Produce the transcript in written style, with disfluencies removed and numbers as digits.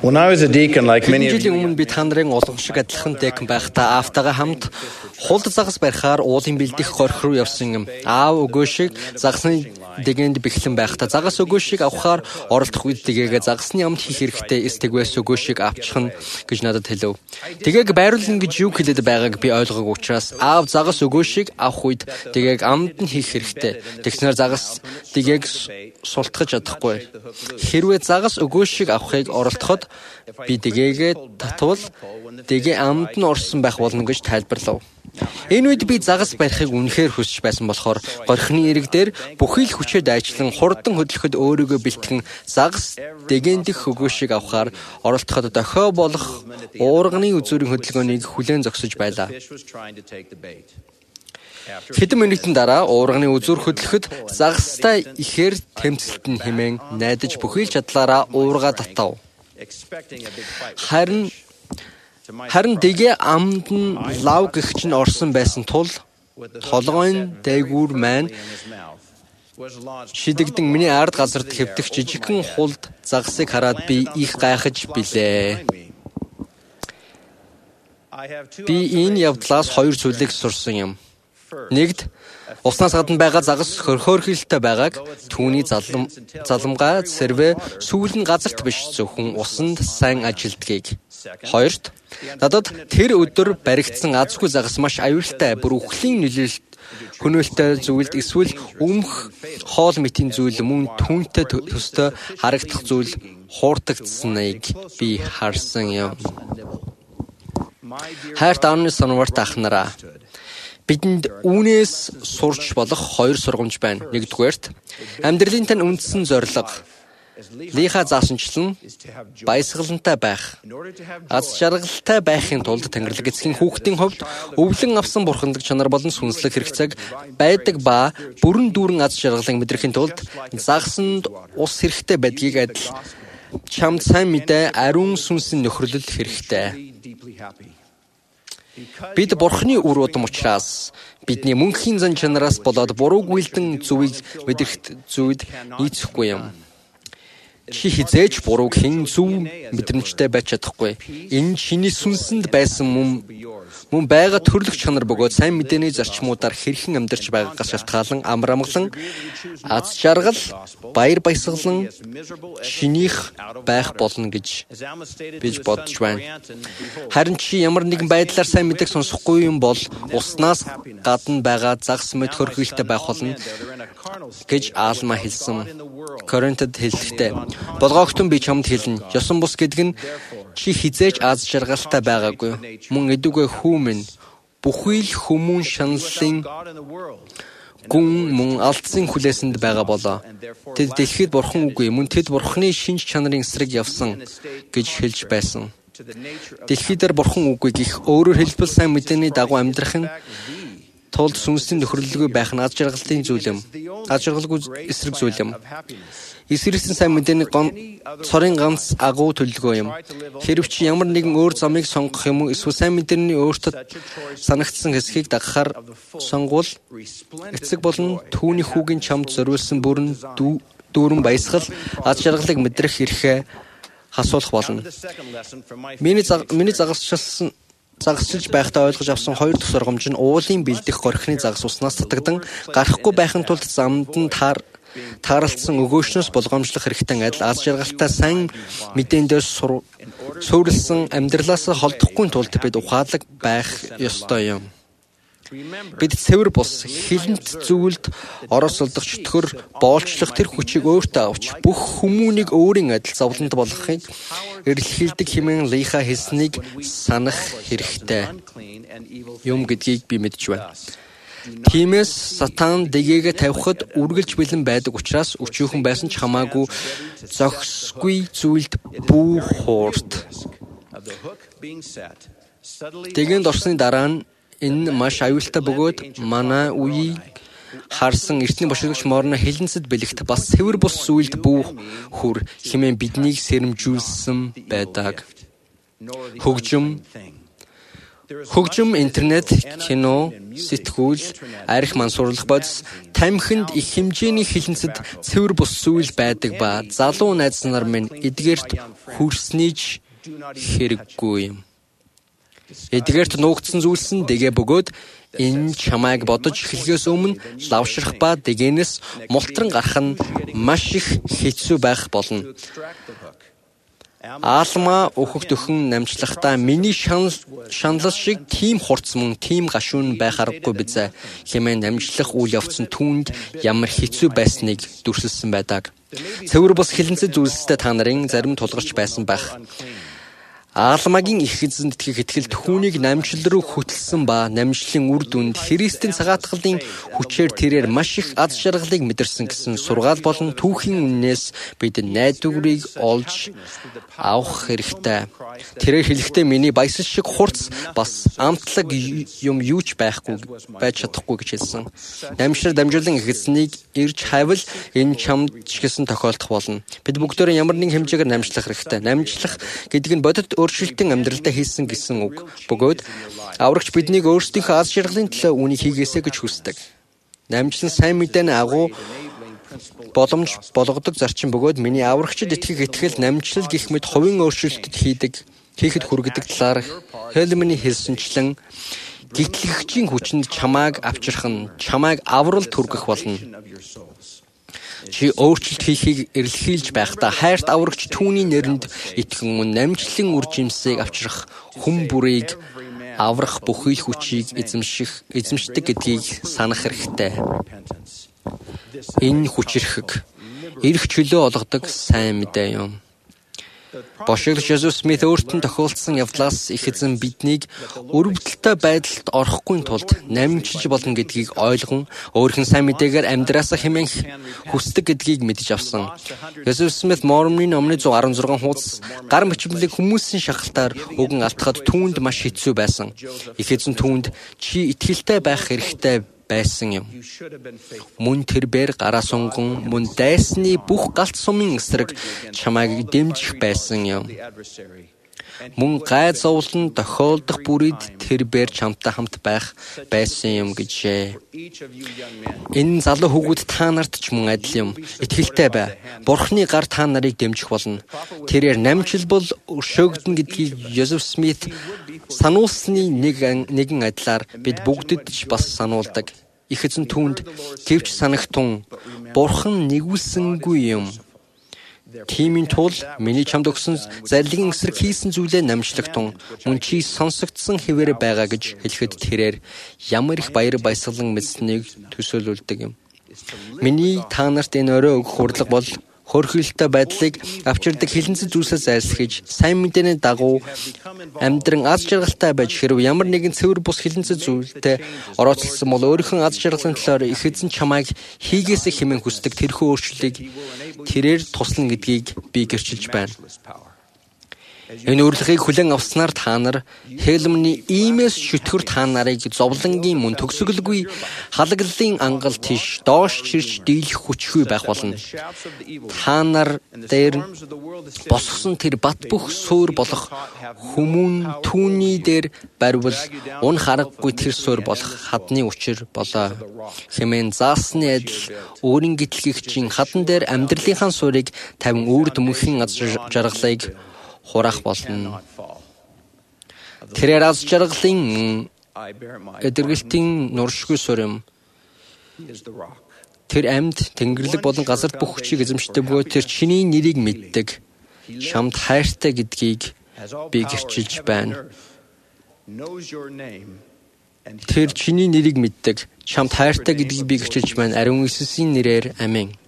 When I was a deacon, like many of Жилийн you, өмнө би та нарын олон шиг адилхан дэкэн байхдаа аавтайгаа хамт хулд загас барихаар уулын бэлдэх горх руу явсан юм. Аав өгөө шиг загасны дэгэнд бэхлэн байхдаа загас өгөө шиг авахаар оролдох үед тэгээгээ загасны амт хийх хэрэгтэй эстэгвэс өгөө шиг авчихна гэж надад хэлв. Тэгээг байруулна гэж юу хэлээд байгааг би ойлгоогүй учраас аав загас өгөө шиг авах үед тэгээг амт нь хийх хэрэгтэй. Тэгснээр загас тэгээг султгаж чадахгүй. Хэрвээ загас өгөө шиг авахыг оролдоход би тэгээгээ татвал тэгээ амд нь орсон байх болно гэж тайлбарлав. Энэ үед би загас барихыг үнэхээр хүсэж байсан болохоор горхины ирэг дээр бүхий л хүчээр дайчлан хурдан хөдлөхөд өөрийгөө бэлтгэн загас дэгээн дэх өгөө шиг авахаар оролдоход дохио болох уурганы үзүүрийн хөдөлгөөнийг хүлээн зогсож байлаа. Хэдэн минутын дараа уурганы үзүүр хөдлөхөд загастай ихээр тэмцэлтэн хэмээн найдаж бүхий л чадлаараа уурга татав. Харин дэгээ амд нь лав гэгч нь орсон байсан тул толгойн дээгүүр маань шидэгдэн миний ард газарт хэвдэх жижигхэн хулд загасыг хараад би их гайхаж билээ. Би энэ явдлаас хоёр зүйлийг сурсан юм. Нэгд уснаас гадна байгаа загас хөрхөөрхөлтэй байгааг түүний заламгаа сэрвэ сүүл нь газарт биш зөвхөн усанд сайн ажилдгийг. Хоёрт надад тэр өдөр баригдсан азгүй загас маш аюултай бүр үхлийн нөлөөлөлт хөнөөлтэй зүйлд эсвэл өмх хоол мэтийн зүйл мөн түүнтэй төстэй харагдах зүйл хуурдагдсаныг би харсан юм. Хайрт аавны сонварт ахнараа бидэнд үүнээс сурч болох хоёр сургамж байна. Нэгдүгээрт амьдралын тань үндсэн зорилго лиха заасанчлан баясгалантай байх. Аз жаргалтай байхын тулд Тэнгэрлэг эцгийн хүүхдийн хувьд өвлөн авсан бурханлаг чанар болон сүнслэг хэрэгцээг байдаг ба бүрэн дүүрэн аз жаргалыг мэдрэхин тулд загсанд ус хэрэгтэй байдгийг адил чамд сайн мэдээ ариун сүнсийн нөхрөлөл хэрэгтэй. Бид бурхны үр удам учраас бидний мөнхийн зан чанараас болоод бурууг үйлдэн зүвийг мэдрэхт зүйд нийцэхгүй юм. Чи хизээж бурууг хэн зөв мэдрэмжтэй байж чадахгүй. Энэ чиний сүнсэнд байсан мөн байгаа төрлөх чанар бөгөөд сайн мэдээний зарчмуудаар хэрхэн амьдарч байгаагаас шалтгаалan амар амгалан аз жаргал баяр баясгалан чинийх байх болно гэж биж бодож байна. Харин чи ямар нэгэн байдлаар сайн мэдээг сонсохгүй юм бол уснаас гадна байгаа загас мэд хөрхөлтэй байх болно гэж Аалма хэлсэн. Коринтод хэлэхдээ болгоогтун би чамд хэлнэ. Ёсон бус гэдэг нь чи хизээж аз жаргалтай байгаагүй. Мөн эдүгэ хүмүн бүхий л хүмүүн шаналлын гүн мөн алдсан хүлээсэнд байгаа болоо. Тэд дэлхийд бурхан үгүй мөн тэд бурханы шинж чанарын эсрэг явсан гэж хэлж байсан. Дэлхийд бурхан үгүй гэх өөрөөр хэлбэл сайн мэдээний дагуу амьдрах нь тулд сүнсийн нөхрөлгүй байх нь аз жаргалын зүйл юм. Аз жаргалгүй эсрэг зүйл юм. Эсрэсэн сайн мэдээний цорын ганц агуу төлөвлөгөө юм. Хэрв чи ямар нэгэн өөр замыг сонгох юм уу эсвэл сайн мэдээний өөртөө санагдсан хэсгийг дагахаар сонгвол эцэг болон түүний хүүгийн чамд зориулсан бүрэн дүүрэн баясгал аз жаргалыг мэдрэх эрхээ хасуулах болно. Миний загасчилж байхдаа ойлгож авсан хоёр дахь сургамж нь уулын бэлдэх горхины загас уснаас татагдан гарахгүй байхын тулд замд нь тааралцсан өгөөшнөөс болгоомжлох хэрэгтэй адил аз жаргалтай сайн мэдээндээ суурилсан амьдралаас холдохгүй тулд бид ухаалаг байх ёстой юм. Бид цэвэр бус хилэнт зүйлд оросолдох чөтгөр боолчлох тэр хүчийг өөртөө авч бүх хүмүүнийг өөрийн адил зовлонд болгохыг эрэлхийлдэг хэмээн лиха хэлснийг санах хэрэгтэй юм гэдгийг би мэдж байна. Тиймээс сатан дэгээгээ тавихад үргэлж бэлэн байдаг учраас өчүүхэн байсан ч хамаагүй зогсгүй зүйлд бүү хуурд. Дэгэнд орсны дараа нь энэ маш аюултай бөгөөд манай үеийг харсан эртний бошигч морно хилэнцэд бэлэгт бас цэвэр бус зүйлд бүү хүр хэмээн биднийг сэрэмжүүлсэн байдаг. Хөгжим Хөгжим, интернет, кино, сэтгүүл, арх мансуурлах бодис тамхинд их хэмжээний хилэнцэд цэвэр бус зүйл байдаг ба залуу найз нар минь эдгээрт хүрснийч хэрэггүй юм. Эдгээрт нуугдсан зүйлс нь дэгэ бөгөөд энэ чамайг бодож эхлэхээс өмнө лавшрах ба дэгэнээс мултран гарах нь маш их хэцүү байх болно. Аалма өөхөх дөхөн намжлахдаа миний шаналл шиг тийм хурц мөн тийм гашуун байх аргагүй бизээ хэмээн намжлах үйл явц нь түүнд ямар хэцүү байсныг дүрсэлсэн байдаг. Цэвэр бус хилэнцэд зүйлстэй та нарын зарим тулгарч байсан байх. Аалмагийн их эзэнд итгэх итгэл түүнийг намжил руу хөтлсөн ба намжлын үр дүнд Христийн цагаатгалын хүчээр тэрээр маш их аз жаргалыг мэдэрсэн гэсэн сургаал болон түүхийн үннээс бид найдварыг олж авах хэрэгтэй. Тэрээр хэлэхдээ миний баясал шиг хурц бас амтлаг юм юу ч байж чадахгүй гэж хэлсэн. Намжлаар дамжуулан их эзнийг ирж хайвал энэ чамд ч гэсэн тохиолдох болно. Бид бүгдөө ямар нэгэн хэмжээгээр намжлах хэрэгтэй. Намжлах гэдэг нь бодит өөрчлөлтийн амьдралдаа хийсэн гэсэн үг. Бөгөөд аврагч биднийг өөрсдийнхөө аз жаргалын төлөө үүнийг хийгээсэй гэж хүсдэг. Намжлан сайн мэдээний агуу боломж болгодог зарчим бөгөөд миний аврагчид итгэх итгэл намжлал гэх мэт хувийн өөрчлөлтөд хийхэд хүргэдэг талаар Хелмний хэлсэнчлэн гитлэгчийн хүчинд чамайг авчрах нь чамайг авралт хүргэх болно. Чи өөрчлөлт хийхийг эрэлхийлж байхдаа хайрт аврагч түүний нэрэнд итгэн намжлалын үр жимсийг авчрах хүн бүрийг аврах бүхий л хүчийг эзэмшдэг гэдгийг санах хэрэгтэй. Энэ хүчирхэг эрх чөлөө олгодог сайн мэдээ юм. Бошигч Жозеф Смит өөртөө тохиолдсон явдлаас их эзэн биднийг өрөвдөлтөй байдалд орохгүй тулд намжилж болно гэдгийг ойлгон өөрийнх нь сайн мэдээгээр амьдраасаа хэмээн хүсдэг гэдгийг мэдэж авсан. Жозеф Смит Мормоны номны 116 хуудас гар бичмэлийг хүмүүсийн шахалтаар өгөн алдахад түүнд маш хэцүү байсан. Их эзэн түүнд чи итгэлтэй байх хэрэгтэй байсан юм. Мөн тэрбээр гараа сунган мөн дайсны бүх галт сумын эсрэг чамайг дэмжих байсан юм. Мөн гай зовлон тохиолдох бүрид тэрбээр чамтай хамт байх байсан юм гэжээ. Энэ залуу хүүгүүд та нарт ч мөн адил юм. Итгэлтэй бай. Бурхны гар та нарыг дэмжих болно. Тэрээр намжил бол өршөөгдөн гэдгийг Жозеф Смит сануулсны нэгэн адилаар бид бүгдэд ч бас сануулдаг. Их эзэн түүнд гэвч санагтун Бурхан нэгүүлсэнгүй юм. Тиймийн тул миний чамд өгсөн зарилгын эсрэг хийсэн зүйлээ намжлагтун мөн чи сонсогдсон хэвээр байгаа гэж хэлэхэд тэрээр ямар их баяр баясгалан мэдсэнийг төсөөлүүлдэг юм. Миний та нарт энэ орой өгөх хурлага бол хөрхөлтэй байдлыг авчирдаг хилэнцэн зүйлсээс зайлсхийж сайн мэдээний дагуу амьдран аз жаргалтай байж хэрв ямар нэгэн цэвэр бус хилэнцэн зүйлтэй орооцолсон бол өөрийнхөө аз жаргалын төлөөр их эзэн чамайг хийгээсэй хэмээн хүсдэг тэрхүү өөрчлөлийг тэрээр туслана гэдгийг би гэрчилж байна. Энэ урилгыг хүлээн авснаар та нар Хелмний иймээс шүтгэр та нарыг зовлонгийн мөн төгсгөлгүй халаглалын ангал тийш доош чирч дийлэх хүчгүй байх болно. Та нар дээр босгосон тэр бат бөх суур болох хүмүүн түүний дээр барьвал ун харахгүй тэр суур болох хадны учир болоо. Хэмээн заасны адил өөрийн гитлэгчийн хадан дээр амьдралынхаа суурийг тавин үр дүнхийн аз жаргалыг хураах болно. Тэрээр аз жаргалын эдэргэлтийн нуршгүй сур юм. Тэр амьд тэнгэрлэг болон газарт бүх хүчийг эзэмшдэг бөгөөд тэр чиний нэрийг мэддэг. Чамд хайртай гэдгийг би гэрчилж байна. Тэр чиний нэрийг мэддэг. Чамд хайртай гэдгийг би гэрчилж байна. Ариун Иесусийн нэрээр амин.